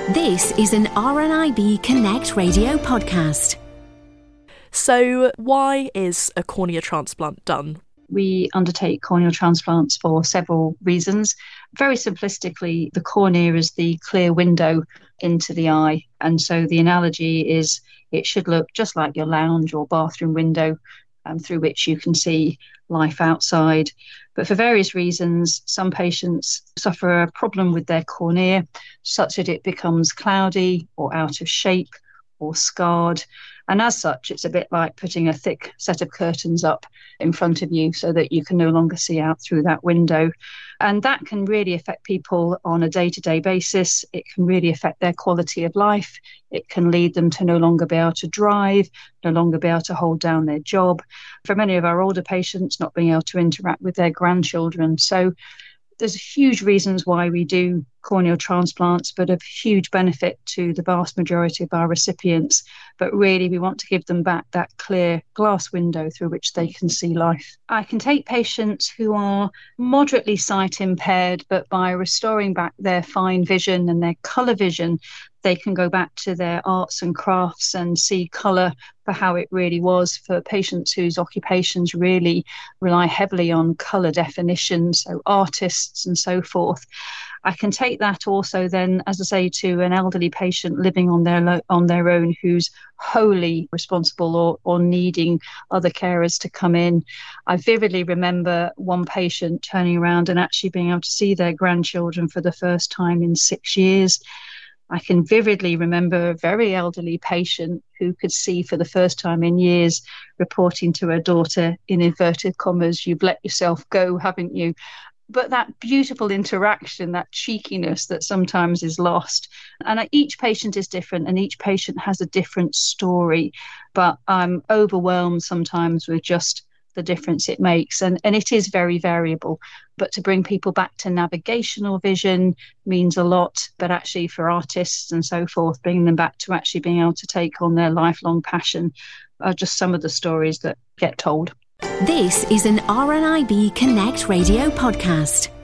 This is an RNIB Connect radio podcast. So why is a cornea transplant done? We undertake corneal transplants for several reasons. Very simplistically, the cornea is the clear window into the eye. And so the analogy is it should look just like your lounge or bathroom window through which you can see life outside. But for various reasons, some patients suffer a problem with their cornea such that it becomes cloudy or out of shape or scarred. And as such, it's a bit like putting a thick set of curtains up in front of you so that you can no longer see out through that window. And that can really affect people on a day-to-day basis. It can really affect their quality of life. It can lead them to no longer be able to drive, no longer be able to hold down their job. For many of our older patients, not being able to interact with their grandchildren. So there's huge reasons why we do corneal transplants, but of huge benefit to the vast majority of our recipients. But really, we want to give them back that clear glass window through which they can see life. I can take patients who are moderately sight impaired, but by restoring back their fine vision and their colour vision, they can go back to their arts and crafts and see colour for how it really was. For patients whose occupations really rely heavily on colour definition, so artists and so forth. I can take that also then, as I say, to an elderly patient living on their own who's wholly responsible or needing other carers to come in. I vividly remember one patient turning around and actually being able to see their grandchildren for the first time in 6 years. I can vividly remember a very elderly patient who could see for the first time in years reporting to her daughter, in inverted commas, "You've let yourself go, haven't you?" But that beautiful interaction, that cheekiness that sometimes is lost. And each patient is different and each patient has a different story. But I'm overwhelmed sometimes with just the difference it makes. And it is very variable. But to bring people back to navigational vision means a lot. But actually for artists and so forth, bringing them back to actually being able to take on their lifelong passion are just some of the stories that get told. This is an RNIB Connect radio podcast.